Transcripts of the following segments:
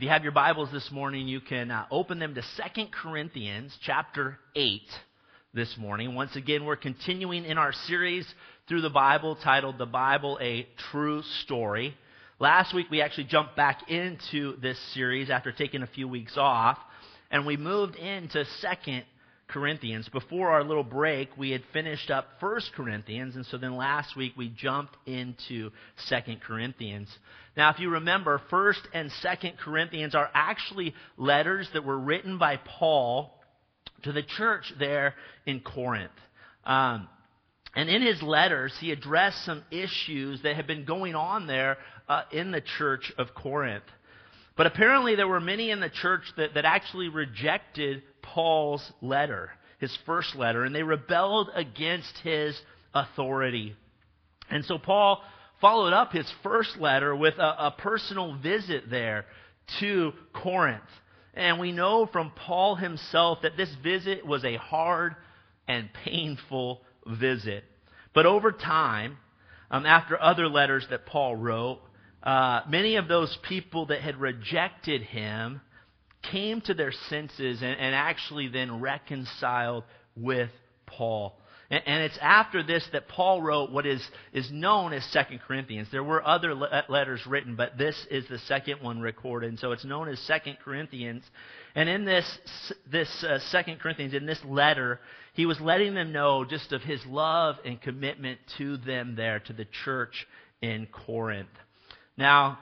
If you have your Bibles this morning, you can open them to 2 Corinthians chapter 8 this morning. Once again, we're continuing in our series through the Bible titled The Bible, A True Story. Last week, we actually jumped back into this series after taking a few weeks off, and we moved into 2 Corinthians. Before our little break, we had finished up 1 Corinthians, and so then last week we jumped into 2 Corinthians. Now, if you remember, 1 and 2 Corinthians are actually letters that were written by Paul to the church there in Corinth. And in his letters, he addressed some issues that had been going on there in the church of Corinth. But apparently there were many in the church that actually rejected Paul's letter, his first letter, and they rebelled against his authority. And so Paul followed up his first letter with a personal visit there to Corinth. And we know from Paul himself that this visit was a hard and painful visit. But over time, after other letters that Paul wrote, many of those people that had rejected him came to their senses and actually then reconciled with Paul. And it's after this that Paul wrote what is known as 2 Corinthians. There were other letters written, but this is the second one recorded. And so it's known as 2 Corinthians. And in this 2 Corinthians, in this letter, he was letting them know just of his love and commitment to them there, to the church in Corinth. Now,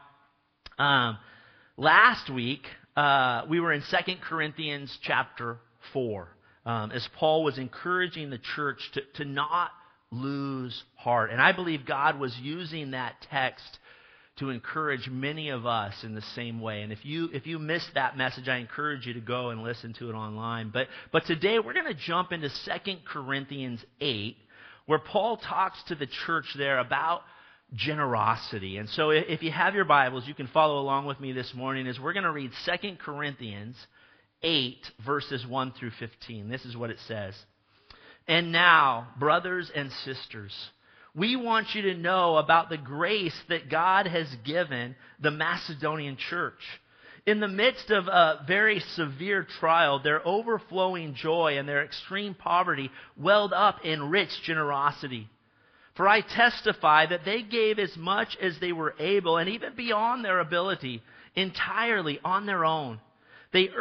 last week, we were in 2 Corinthians chapter 4, as Paul was encouraging the church to not lose heart. And I believe God was using that text to encourage many of us in the same way. And if you missed that message, I encourage you to go and listen to it online. But today we're going to jump into 2 Corinthians 8, where Paul talks to the church there about generosity. And so if you have your Bibles, you can follow along with me this morning as we're going to read 2 Corinthians 8, verses 1 through 15. This is what it says. And now, brothers and sisters, we want you to know about the grace that God has given the Macedonian church. In the midst of a very severe trial, their overflowing joy and their extreme poverty welled up in rich generosity. For I testify that they gave as much as they were able, and even beyond their ability, entirely on their own. They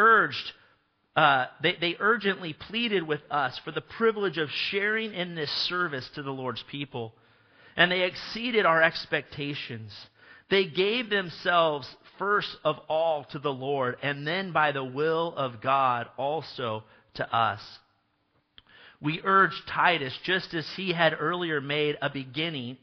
urgently pleaded with us for the privilege of sharing in this service to the Lord's people. And they exceeded our expectations. They gave themselves first of all to the Lord, and then by the will of God also to us. We urged Titus, just as he had earlier made a beginning,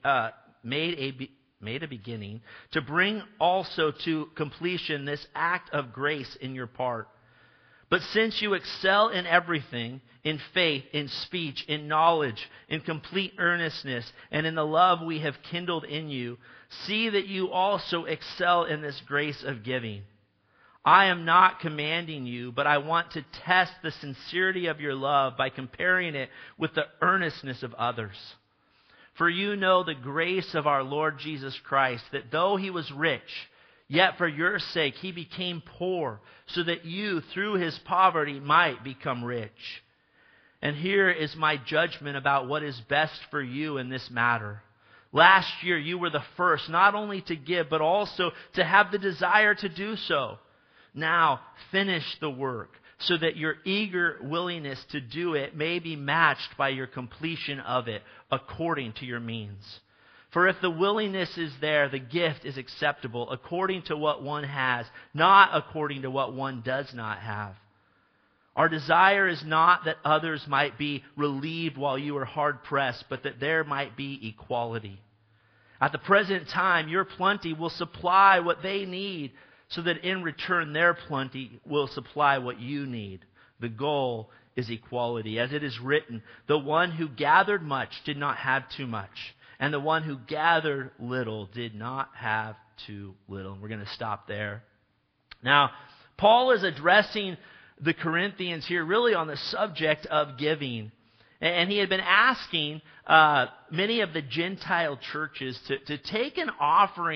to bring also to completion this act of grace in your part. But since you excel in everything, in faith, in speech, in knowledge, in complete earnestness, and in the love we have kindled in you, see that you also excel in this grace of giving. I am not commanding you, but I want to test the sincerity of your love by comparing it with the earnestness of others. For you know the grace of our Lord Jesus Christ, that though he was rich, yet for your sake he became poor, so that you, through his poverty, might become rich. And here is my judgment about what is best for you in this matter. Last year you were the first, not only to give, but also to have the desire to do so. Now finish the work, so that your eager willingness to do it may be matched by your completion of it according to your means. For if the willingness is there, the gift is acceptable according to what one has, not according to what one does not have. Our desire is not that others might be relieved while you are hard pressed, but that there might be equality. At the present time, your plenty will supply what they need, so that in return their plenty will supply what you need. The goal is equality. As it is written, the one who gathered much did not have too much, and the one who gathered little did not have too little. We're going to stop there. Now, Paul is addressing the Corinthians here really on the subject of giving. And he had been asking many of the Gentile churches to take an offering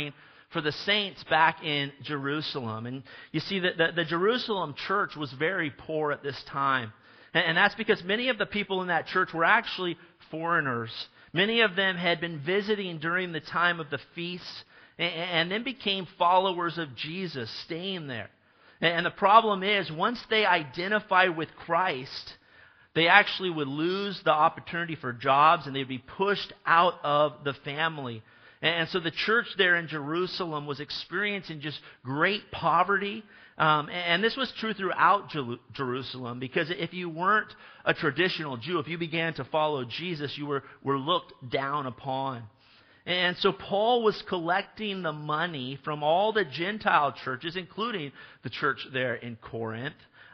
for the saints back in Jerusalem. And you see that the Jerusalem church was very poor at this time. And that's because many of the people in that church were actually foreigners. Many of them had been visiting during the time of the feasts and then became followers of Jesus, staying there. And the problem is, once they identified with Christ, they actually would lose the opportunity for jobs and they'd be pushed out of the family. And so the church there in Jerusalem was experiencing just great poverty. And this was true throughout Jerusalem, because if you weren't a traditional Jew, if you began to follow Jesus, you were looked down upon. And so Paul was collecting the money from all the Gentile churches, including the church there in Corinth,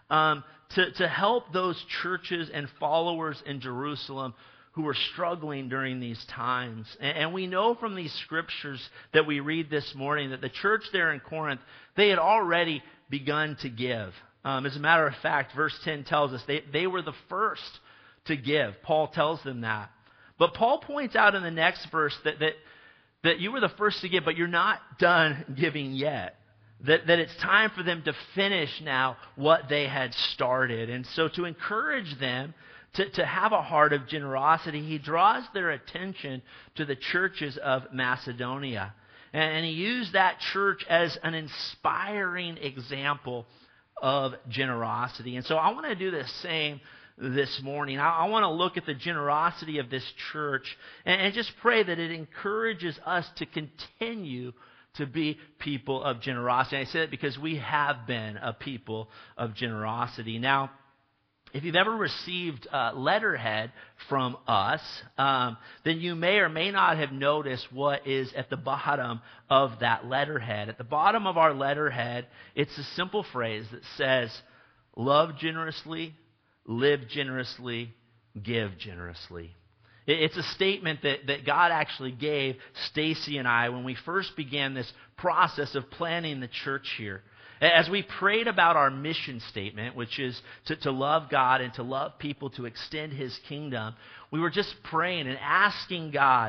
to help those churches and followers in Jerusalem who were struggling during these times. And we know from these scriptures that we read this morning that the church there in Corinth, they had already begun to give. As a matter of fact, verse 10 tells us they were the first to give. Paul tells them that. But Paul points out in the next verse that you were the first to give, but you're not done giving yet. That it's time for them to finish now what they had started. And so to encourage them to have a heart of generosity, he draws their attention to the churches of Macedonia. And he used that church as an inspiring example of generosity. And so I want to do the same this morning. I want to look at the generosity of this church and just pray that it encourages us to continue to be people of generosity. And I say that because we have been a people of generosity. Now, if you've ever received letterhead from us, then you may or may not have noticed what is at the bottom of that letterhead. At the bottom of our letterhead, it's a simple phrase that says, love generously, live generously, give generously. It's a statement that God actually gave Stacy and I when we first began this process of planning the church here. As we prayed about our mission statement, which is to love God and to love people, to extend His kingdom, we were just praying and asking God,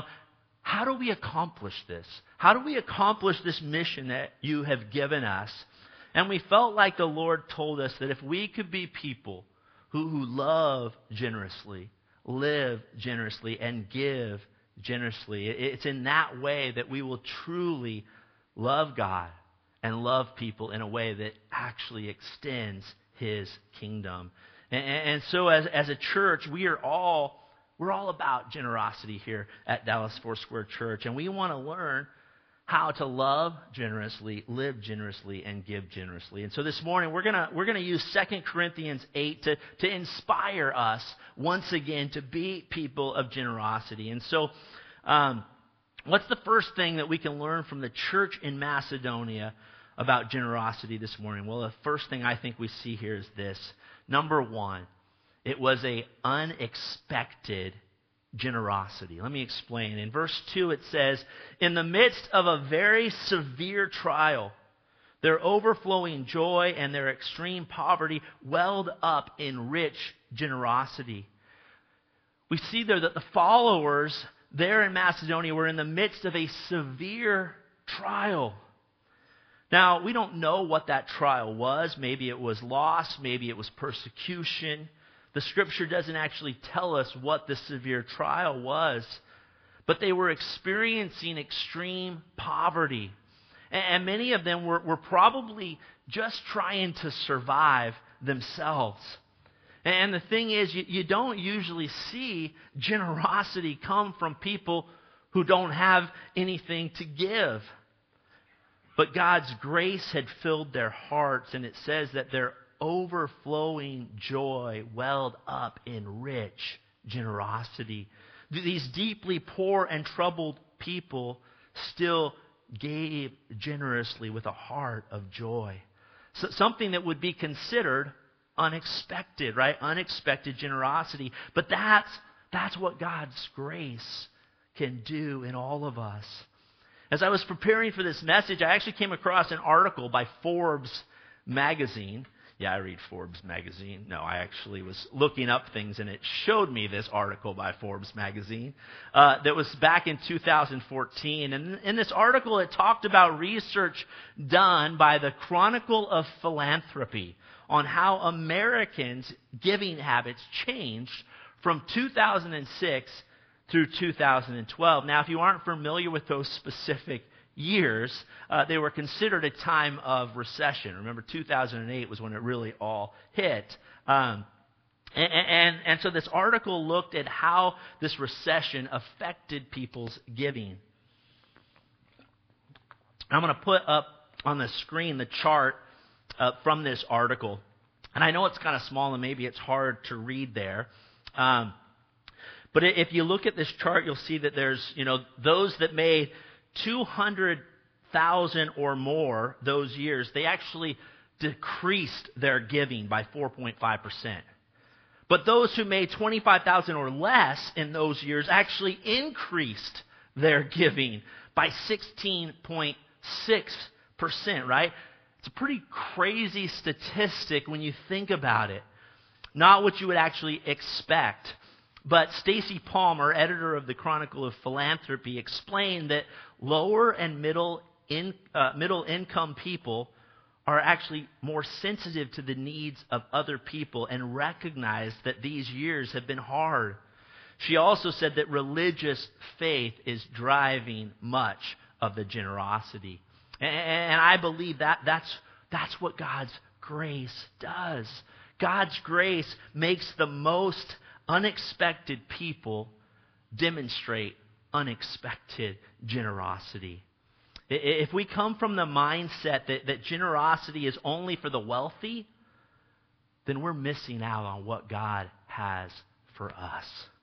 how do we accomplish this? How do we accomplish this mission that you have given us? And we felt like the Lord told us that if we could be people who love generously, live generously, and give generously, it's in that way that we will truly love God and love people in a way that actually extends His kingdom. And so as a church, we're all about generosity here at Dallas Foursquare Church. And we want to learn how to love generously, live generously, and give generously. And so this morning, we're gonna use 2 Corinthians 8 to inspire us once again to be people of generosity. And so what's the first thing that we can learn from the church in Macedonia about generosity this morning? Well, the first thing I think we see here is this. Number one, it was an unexpected generosity. Let me explain. In verse 2 it says, in the midst of a very severe trial, their overflowing joy and their extreme poverty welled up in rich generosity. We see there that the followers there in Macedonia were in the midst of a severe trial. Now, we don't know what that trial was. Maybe it was loss. Maybe it was persecution. The Scripture doesn't actually tell us what the severe trial was. But they were experiencing extreme poverty. And many of them were probably just trying to survive themselves. And the thing is, you don't usually see generosity come from people who don't have anything to give. But God's grace had filled their hearts, and it says that their overflowing joy welled up in rich generosity. These deeply poor and troubled people still gave generously with a heart of joy. So something that would be considered unexpected, right? Unexpected generosity. But that's what God's grace can do in all of us. As I was preparing for this message, I actually came across an article by Forbes magazine. Yeah, I read Forbes magazine. No, I actually was looking up things, and it showed me this article by Forbes magazine that was back in 2014. And in this article, it talked about research done by the Chronicle of Philanthropy on how Americans' giving habits changed from 2006 through 2012. Now, if you aren't familiar with those specific years, they were considered a time of recession. Remember, 2008 was when it really all hit. And so this article looked at how this recession affected people's giving. I'm going to put up on the screen the chart from this article. And I know it's kind of small and maybe it's hard to read there. But if you look at this chart, you'll see that there's, those that made 200,000 or more those years, they actually decreased their giving by 4.5%. But those who made 25,000 or less in those years actually increased their giving by 16.6%, right? It's a pretty crazy statistic when you think about it. Not what you would actually expect. But Stacy Palmer, editor of the Chronicle of Philanthropy, explained that lower and middle income people are actually more sensitive to the needs of other people and recognize that these years have been hard. She also said that religious faith is driving much of the generosity. And I believe that's what God's grace does. God's grace makes the most unexpected people demonstrate unexpected generosity. If we come from the mindset that generosity is only for the wealthy, then we're missing out on what God has for us.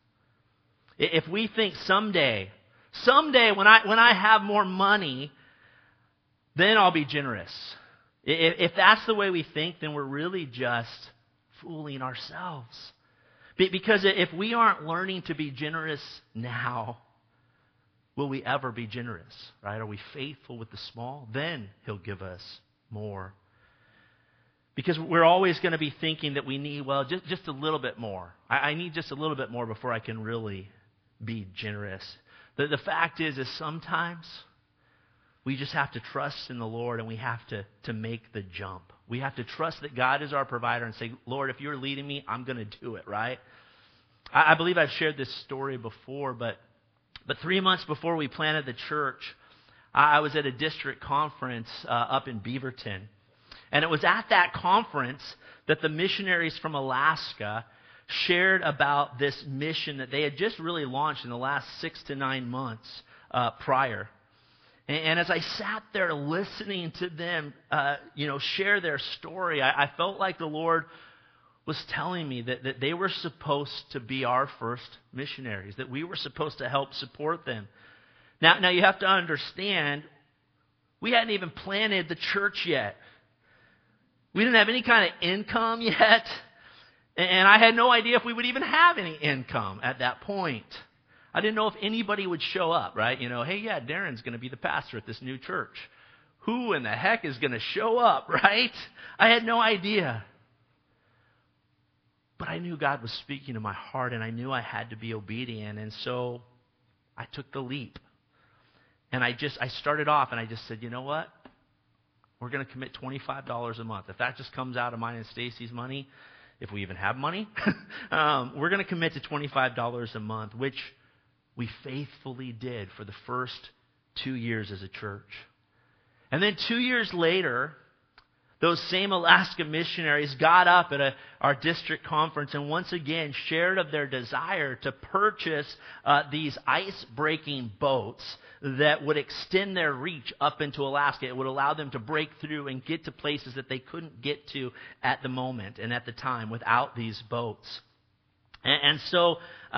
If we think someday when I have more money, then I'll be generous. If that's the way we think, then we're really just fooling ourselves. Because if we aren't learning to be generous now, will we ever be generous, right? Are we faithful with the small? Then He'll give us more. Because we're always going to be thinking that we need, just a little bit more. I need just a little bit more before I can really be generous. The fact is sometimes we just have to trust in the Lord, and we have to make the jump. We have to trust that God is our provider and say, Lord, if you're leading me, I'm going to do it, right? I believe I've shared this story before, but 3 months before we planted the church, I was at a district conference up in Beaverton. And it was at that conference that the missionaries from Alaska shared about this mission that they had just really launched in the last 6 to 9 months prior. And as I sat there listening to them, share their story, I felt like the Lord was telling me that they were supposed to be our first missionaries, that we were supposed to help support them. Now you have to understand, we hadn't even planted the church yet. We didn't have any kind of income yet, and I had no idea if we would even have any income at that point. I didn't know if anybody would show up, right? Hey, yeah, Darren's going to be the pastor at this new church. Who in the heck is going to show up, right? I had no idea. But I knew God was speaking to my heart, and I knew I had to be obedient, and so I took the leap. And I started off, and I just said, you know what? We're going to commit $25 a month. If that just comes out of mine and Stacy's money, if we even have money, we're going to commit to $25 a month, which we faithfully did for the first 2 years as a church. And then 2 years later, those same Alaska missionaries got up at our district conference and once again shared of their desire to purchase these ice-breaking boats that would extend their reach up into Alaska. It would allow them to break through and get to places that they couldn't get to at the moment and at the time without these boats. And so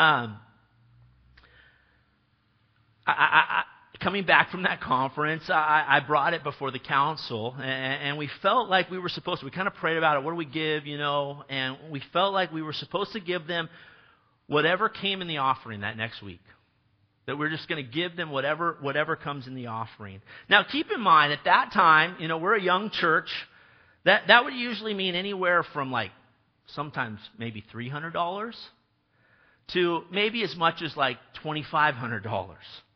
coming back from that conference, I brought it before the council, and we felt like we were supposed to. We kind of prayed about it. What do we give, and we felt like we were supposed to give them whatever came in the offering that next week. That we're just going to give them whatever comes in the offering. Now, keep in mind, at that time, we're a young church. That would usually mean anywhere from like sometimes maybe $300 to maybe as much as like $2,500.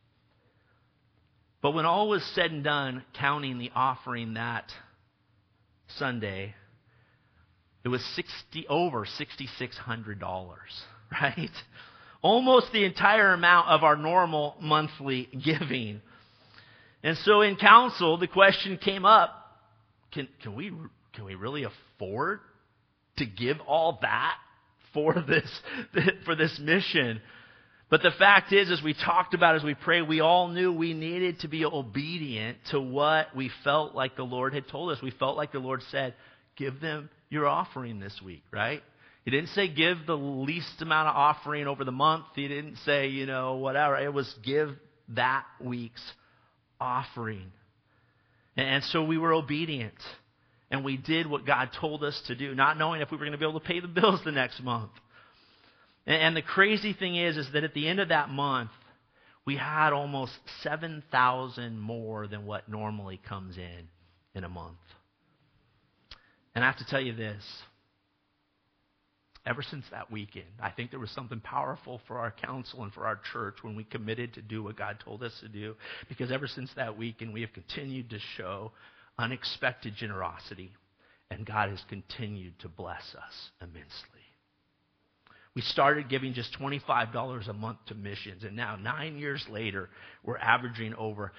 But when all was said and done, counting the offering that Sunday, it was over $6,600, right? Almost the entire amount of our normal monthly giving. And so in council, the question came up, can we really afford to give all that for this mission? But the fact is, as we talked about, as we prayed, we all knew we needed to be obedient to what we felt like the Lord had told us. We felt like the Lord said, give them your offering this week, right? He didn't say give the least amount of offering over the month. He didn't say, whatever. It was give that week's offering. And so we were obedient. And we did what God told us to do, not knowing if we were going to be able to pay the bills the next month. And the crazy thing is that at the end of that month, we had almost 7,000 more than what normally comes in a month. And I have to tell you this. Ever since that weekend, I think there was something powerful for our council and for our church when we committed to do what God told us to do. Because ever since that weekend, we have continued to show unexpected generosity. And God has continued to bless us immensely. We started giving just $25 a month to missions, and now 9 years later, we're averaging over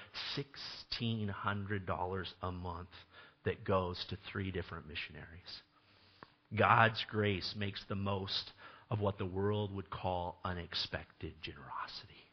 $1,600 a month that goes to 3 different missionaries. God's grace makes the most of what the world would call unexpected generosity.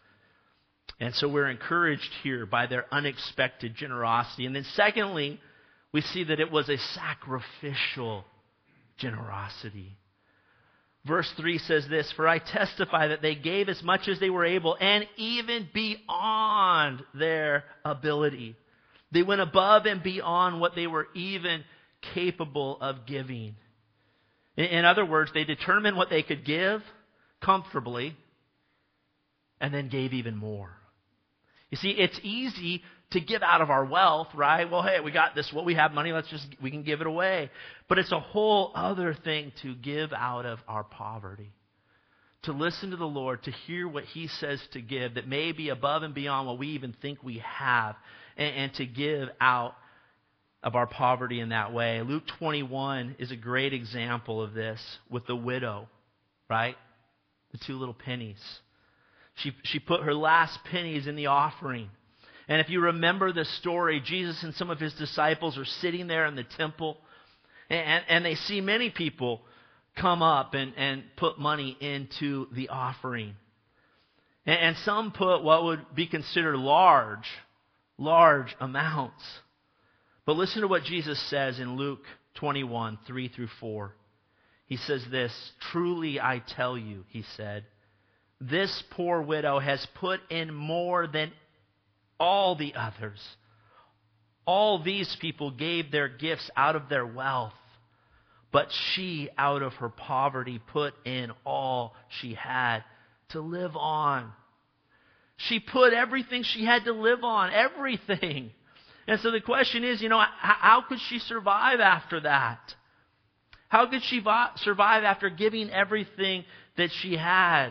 And so we're encouraged here by their unexpected generosity. And then secondly, we see that it was a sacrificial generosity. Verse 3 says this, "For I testify that they gave as much as they were able, and even beyond their ability." They went above and beyond what they were even capable of giving. In other words, they determined what they could give comfortably, and then gave even more. You see, it's easy to give out of our wealth, right? Well, hey, we got this, what we have money, we can give it away. But it's a whole other thing to give out of our poverty. To listen to the Lord, to hear what He says to give that may be above and beyond what we even think we have, and to give out of our poverty in that way. Luke 21 is a great example of this with the widow, right? The 2 little pennies. She put her last pennies in the offering. And if you remember the story, Jesus and some of His disciples are sitting there in the temple, and they see many people come up and put money into the offering. And some put what would be considered large amounts. But listen to what Jesus says in Luke 21, 3 through 4. He says this, "Truly I tell you," He said, "this poor widow has put in more than all the others. All these people gave their gifts out of their wealth, but she, out of her poverty, put in all she had to live on." She put everything she had to live on, everything. And so the question is, how could she survive after that? How could she survive after giving everything that she had?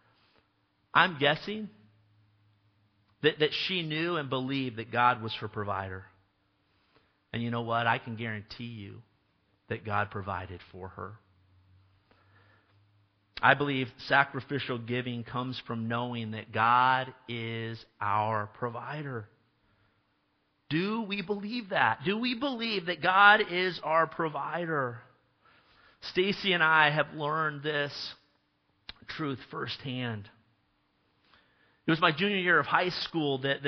I'm guessing that she knew and believed that God was her provider. And you know what? I can guarantee you that God provided for her. I believe sacrificial giving comes from knowing that God is our provider. Do we believe that? Do we believe that God is our provider? Stacy and I have learned this truth firsthand. It was my junior year of high school that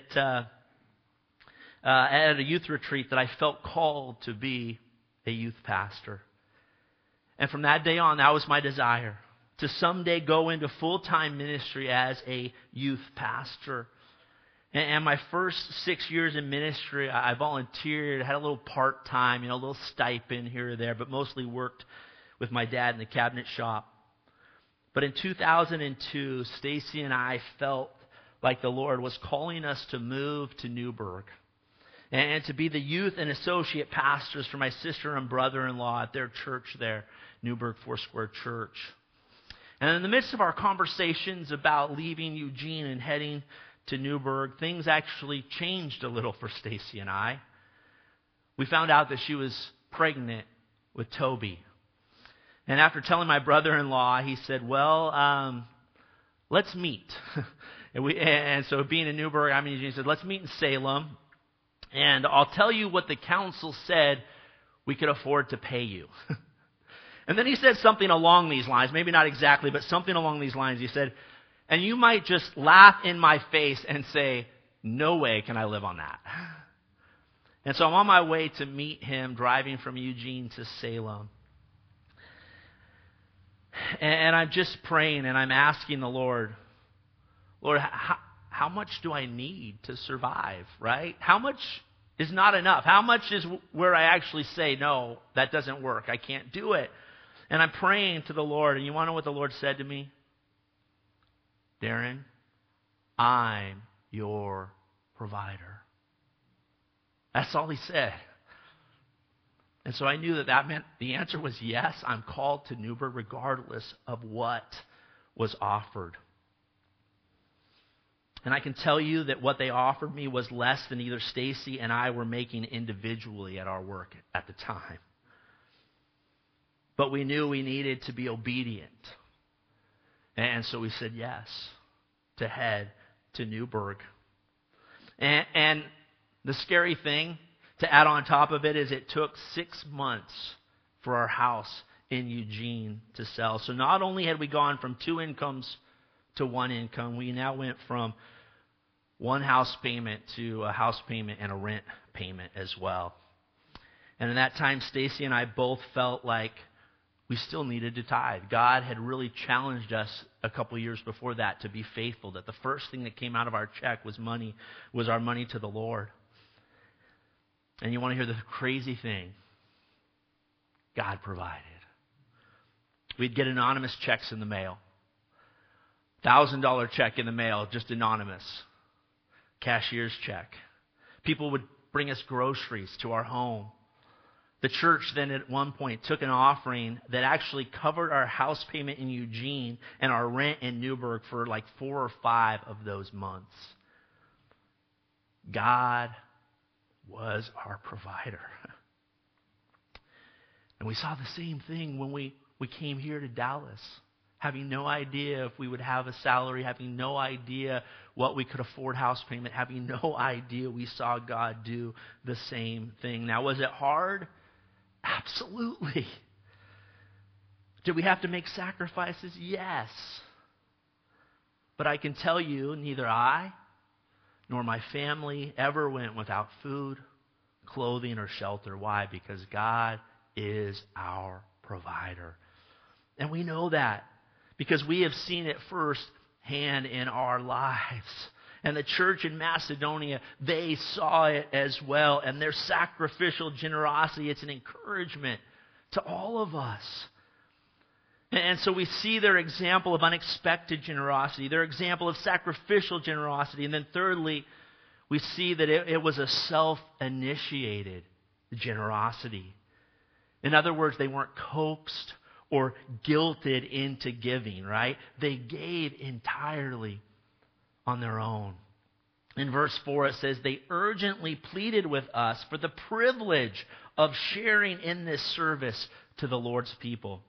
at a youth retreat that I felt called to be a youth pastor. And from that day on, that was my desire, to someday go into full-time ministry as a youth pastor. And my first 6 years in ministry, I volunteered, had a little part-time, a little stipend here or there, but mostly worked with my dad in the cabinet shop. But in 2002, Stacy and I felt like the Lord was calling us to move to Newburgh. and to be the youth and associate pastors for my sister and brother-in-law at their church there, Newburgh Foursquare Church. And in the midst of our conversations about leaving Eugene and heading to Newburgh, things actually changed a little for Stacy and I. We found out that she was pregnant with Toby. And after telling my brother-in-law, he said, well, let's meet. and so being in Newburgh, he said, let's meet in Salem. And I'll tell you what the council said we could afford to pay you. And then he said something along these lines, maybe not exactly, but something along these lines. He said, and you might just laugh in my face and say, no way can I live on that. And so I'm on my way to meet him, driving from Eugene to Salem. And I'm just praying and I'm asking the Lord, how much do I need to survive, right? How much is not enough? How much is where I actually say, no, that doesn't work. I can't do it. And I'm praying to the Lord. And you want to know what the Lord said to me? Darren, I'm your provider. That's all he said. And so I knew that meant the answer was yes, I'm called to Newburgh regardless of what was offered. And I can tell you that what they offered me was less than either Stacy and I were making individually at our work at the time. But we knew we needed to be obedient. And so we said yes to head to Newburgh. And the scary thing to add on top of it is it took 6 months for our house in Eugene to sell. So not only had we gone from 2 incomes to 1 income, we now went from 1 house payment to a house payment and a rent payment as well. And in that time, Stacy and I both felt like we still needed to tithe. God had really challenged us a couple years before that to be faithful, that the first thing that came out of our check was our money to the Lord. And you want to hear the crazy thing? God provided. We'd get anonymous checks in the mail. $1,000 check in the mail, just anonymous. Cashier's check. People would bring us groceries to our home. The church then at one point took an offering that actually covered our house payment in Eugene and our rent in Newburgh for like 4 or 5 of those months. God was our provider. And we saw the same thing when we came here to Dallas, having no idea if we would have a salary, having no idea what we could afford house payment, having no idea. We saw God do the same thing. Now, was it hard? Absolutely. Did we have to make sacrifices? Yes. But I can tell you, neither I nor my family ever went without food, clothing, or shelter. Why? Because God is our provider. And we know that because we have seen it firsthand in our lives. And the church in Macedonia, they saw it as well. And their sacrificial generosity, it's an encouragement to all of us. And so we see their example of unexpected generosity, their example of sacrificial generosity. And then thirdly, we see that it was a self-initiated generosity. In other words, they weren't coaxed or guilted into giving, right? They gave entirely on their own. In verse 4 it says, they urgently pleaded with us for the privilege of sharing in this service to the Lord's people.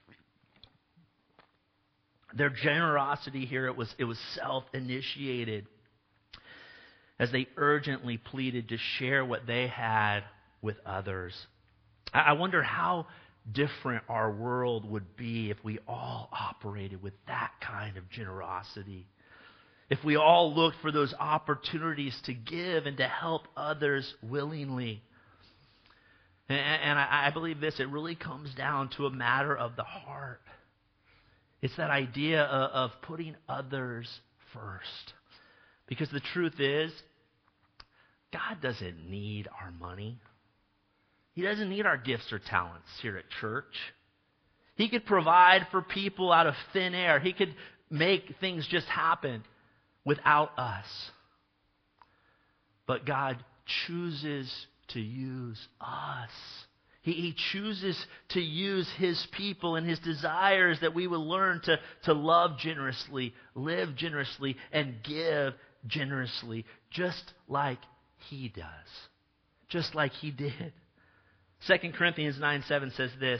Their generosity here, it was self-initiated as they urgently pleaded to share what they had with others. I wonder how different our world would be if we all operated with that kind of generosity. If we all looked for those opportunities to give and to help others willingly. And I believe this, it really comes down to a matter of the heart. It's that idea of putting others first. Because the truth is, God doesn't need our money. He doesn't need our gifts or talents here at church. He could provide for people out of thin air. He could make things just happen without us. But God chooses to use us. He chooses to use His people, and His desire is that we will learn to love generously, live generously, and give generously, just like He does. Just like He did. 2 Corinthians 9:7 says this,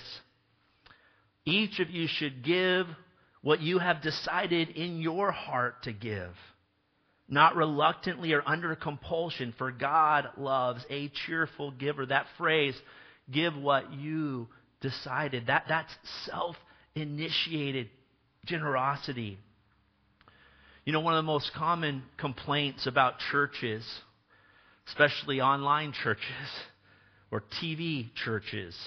each of you should give what you have decided in your heart to give, not reluctantly or under compulsion, for God loves a cheerful giver. That phrase, give what you decided, that's self-initiated generosity. You know, one of the most common complaints about churches, especially online churches or TV churches,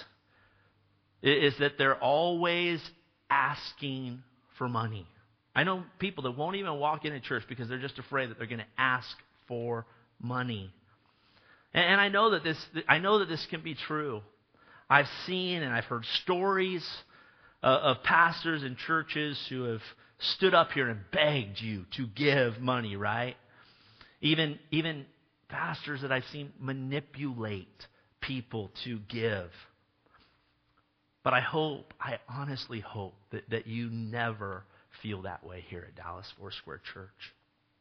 is that they're always asking for money. I know people that won't even walk into church because they're just afraid that they're going to ask for money. And I know that this can be true. I've seen and I've heard stories of pastors and churches who have stood up here and begged you to give money, right? Even pastors that I've seen manipulate people to give. But I honestly hope that you never feel that way here at Dallas Foursquare Church.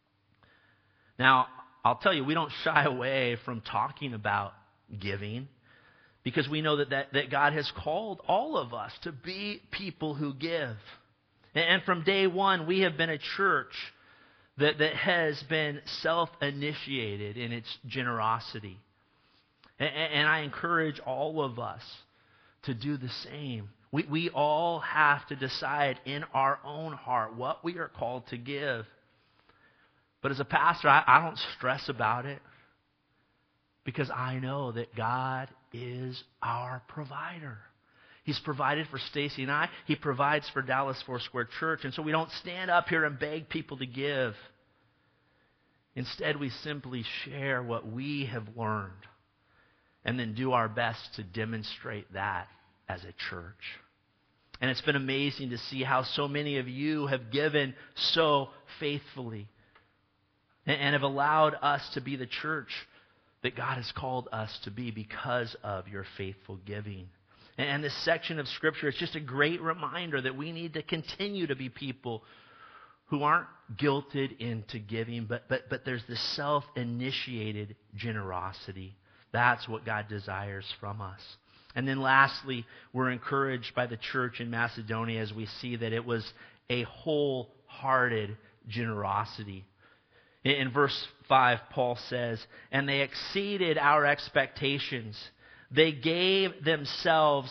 Now, I'll tell you, we don't shy away from talking about giving because we know that God has called all of us to be people who give. And from day one, we have been a church that has been self-initiated in its generosity. And I encourage all of us to do the same. We all have to decide in our own heart what we are called to give. But as a pastor, I don't stress about it because I know that God is our provider. He's provided for Stacy and I. He provides for Dallas Foursquare Church. And so we don't stand up here and beg people to give. Instead, we simply share what we have learned and then do our best to demonstrate that as a church. And it's been amazing to see how so many of you have given so faithfully and have allowed us to be the church that God has called us to be because of your faithful giving. And this section of Scripture is just a great reminder that we need to continue to be people who aren't guilted into giving, but there's this self-initiated generosity. That's what God desires from us. And then lastly, we're encouraged by the church in Macedonia as we see that it was a wholehearted generosity. In verse 5, Paul says, and they exceeded our expectations. They gave themselves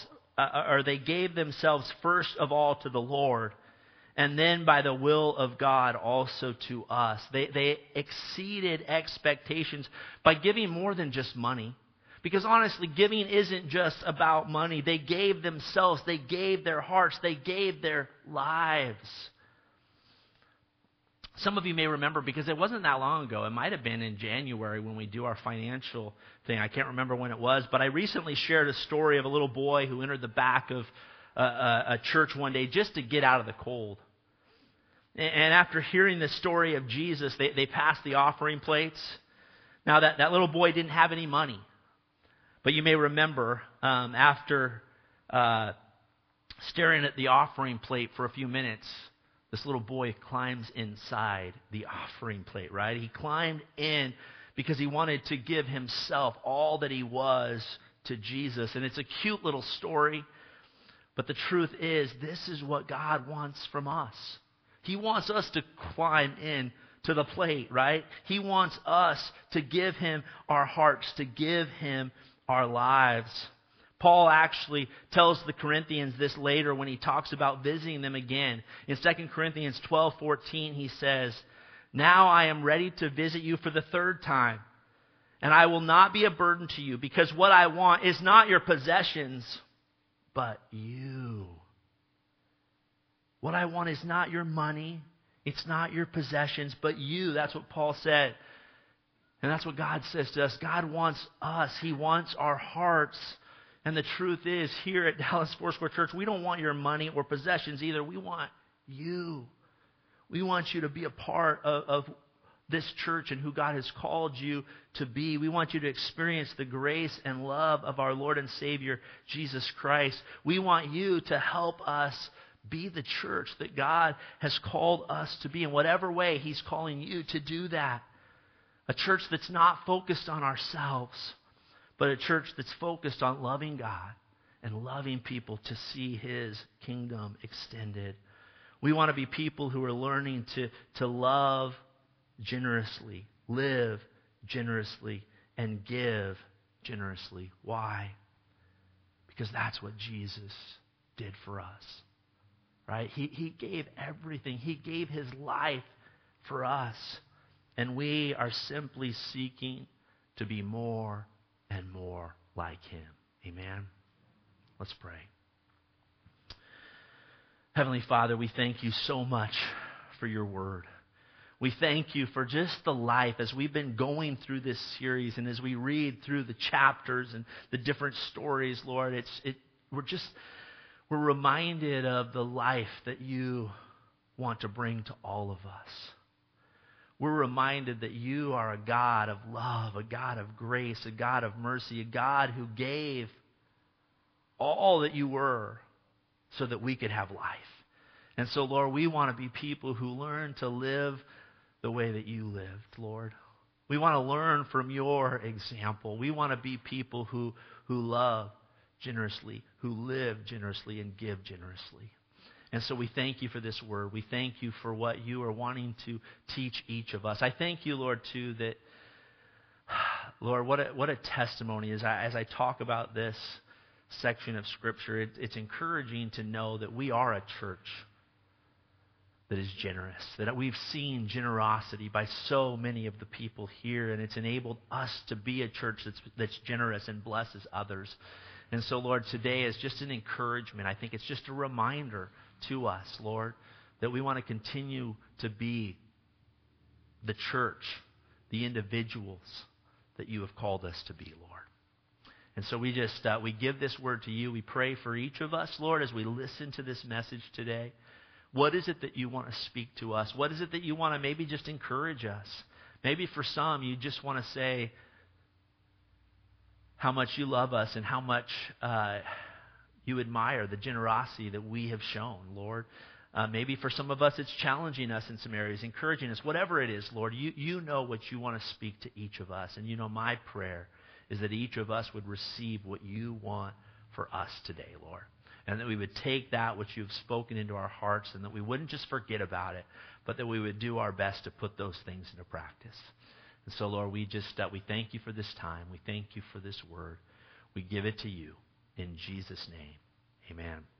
first of all to the Lord, and then by the will of God also to us. They exceeded expectations by giving more than just money. Because honestly, giving isn't just about money. They gave themselves, they gave their hearts, they gave their lives. Some of you may remember, because it wasn't that long ago, it might have been in January when we do our financial thing. I can't remember when it was, but I recently shared a story of a little boy who entered the back of a church one day just to get out of the cold. And after hearing the story of Jesus, they passed the offering plates. Now, that little boy didn't have any money. But you may remember, after staring at the offering plate for a few minutes, this little boy climbs inside the offering plate, right? He climbed in because he wanted to give himself, all that he was, to Jesus. And it's a cute little story. But the truth is, this is what God wants from us. He wants us to climb in to the plate, right? He wants us to give Him our hearts, to give Him our lives. Paul actually tells the Corinthians this later when he talks about visiting them again. In 2 Corinthians 12:14, he says, now I am ready to visit you for the third time, and I will not be a burden to you, because what I want is not your possessions, but you. What I want is not your money, it's not your possessions, but you. That's what Paul said. And that's what God says to us. God wants us. He wants our hearts. And the truth is, here at Dallas Foursquare Church, we don't want your money or possessions either. We want you. We want you to be a part of this church and who God has called you to be. We want you to experience the grace and love of our Lord and Savior, Jesus Christ. We want you to help us be the church that God has called us to be in whatever way He's calling you to do that. A church that's not focused on ourselves, but a church that's focused on loving God and loving people to see His kingdom extended. We want to be people who are learning to love generously, live generously, and give generously. Why? Because that's what Jesus did for us. Right? He gave everything. He gave His life for us. And we are simply seeking to be more and more like Him. Amen? Let's pray. Heavenly Father, we thank You so much for Your Word. We thank You for just the life as we've been going through this series and as we read through the chapters and the different stories, Lord, we're reminded of the life that You want to bring to all of us. We're reminded that You are a God of love, a God of grace, a God of mercy, a God who gave all that You were so that we could have life. And so, Lord, we want to be people who learn to live the way that You lived, Lord. We want to learn from Your example. We want to be people who love generously, who live generously, and give generously. And so we thank You for this word. We thank You for what You are wanting to teach each of us. I thank You, Lord, too, that, Lord, what a testimony as I talk about this section of Scripture. It's encouraging to know that we are a church that is generous, that we've seen generosity by so many of the people here, and it's enabled us to be a church that's generous and blesses others. And so, Lord, today is just an encouragement. I think it's just a reminder to us, Lord, that we want to continue to be the church, the individuals that You have called us to be, Lord. And so we give this word to You. We pray for each of us, Lord, as we listen to this message today. What is it that You want to speak to us? What is it that You want to maybe just encourage us? Maybe for some, you just want to say how much You love us and how much You admire the generosity that we have shown, Lord. Maybe for some of us, it's challenging us in some areas, encouraging us. Whatever it is, Lord, you know what You want to speak to each of us. And You know my prayer is that each of us would receive what You want for us today, Lord. And that we would take that which You've spoken into our hearts and that we wouldn't just forget about it, but that we would do our best to put those things into practice. And so, Lord, we thank You for this time. We thank You for this word. We give it to You in Jesus' name. Amen.